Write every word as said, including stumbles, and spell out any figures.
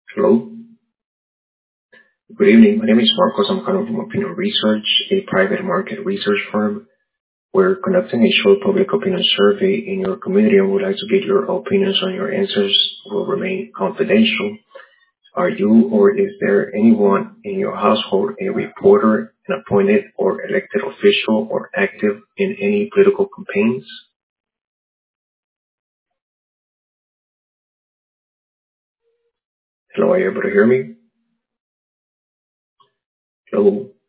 Hello. Good evening. My name is Marcos. I'm calling from Opinion Research, a private market research firm. We're conducting a short public opinion survey in your community and would like to get your opinions on your answers. Will remain confidential. Are you or is there anyone in your household a reporter, an appointed or elected official, or active in any political campaigns? Hello, are you able to hear me? Hello.